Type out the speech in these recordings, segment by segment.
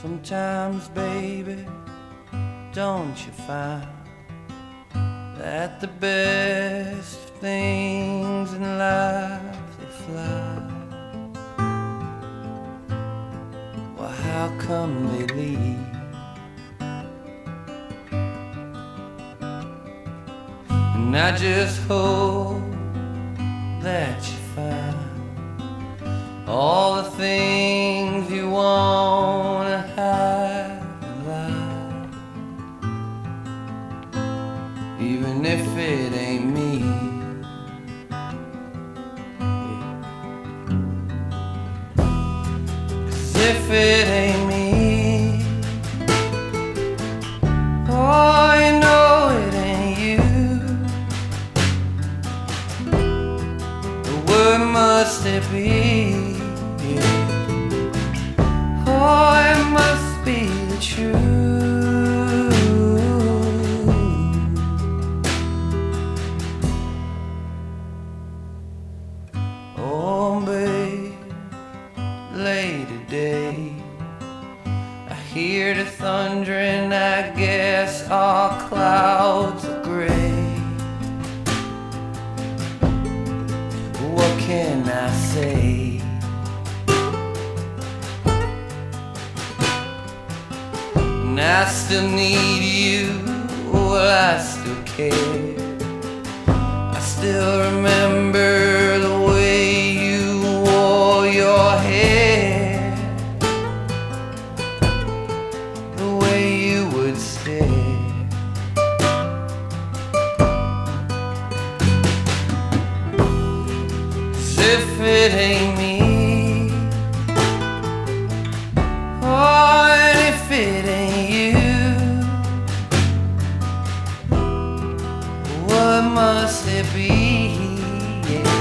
Sometimes, baby, don't you find that the best things in life, they fly? Well, how come they leave? And I just hope that you find all the things you wanna hide alive, even if it ain't me. Cause if it ain't me, oh, you know it ain't you. The word must it be? Oh, it must be the truth. Oh, babe, late today, I hear the thunder and I guess all clouds are gray. What can I say? And I still need you, well I still care. I still remember the way you wore your hair, the way you would stare. As if it ain't me, oh, and if it ain't you, what must it be? Yeah.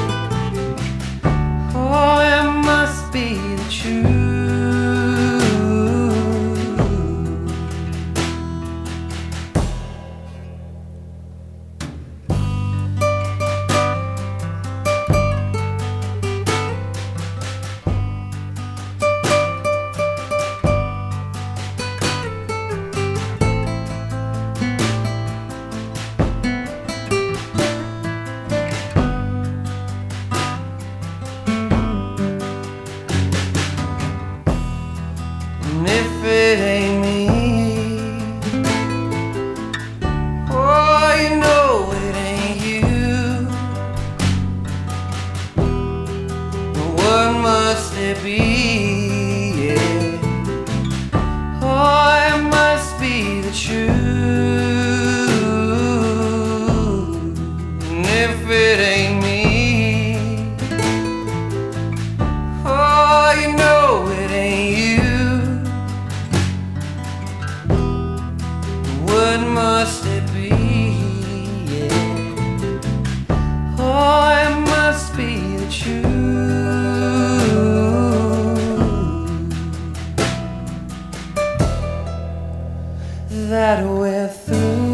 Oh, it must be the truth. And if it ain't me, oh, you know it ain't you. What must it be? Yeah. Oh, it must be the truth. And if it ain't me, oh, you know it ain't you. What must it be? Yeah. Oh, it must be the truth that we're through.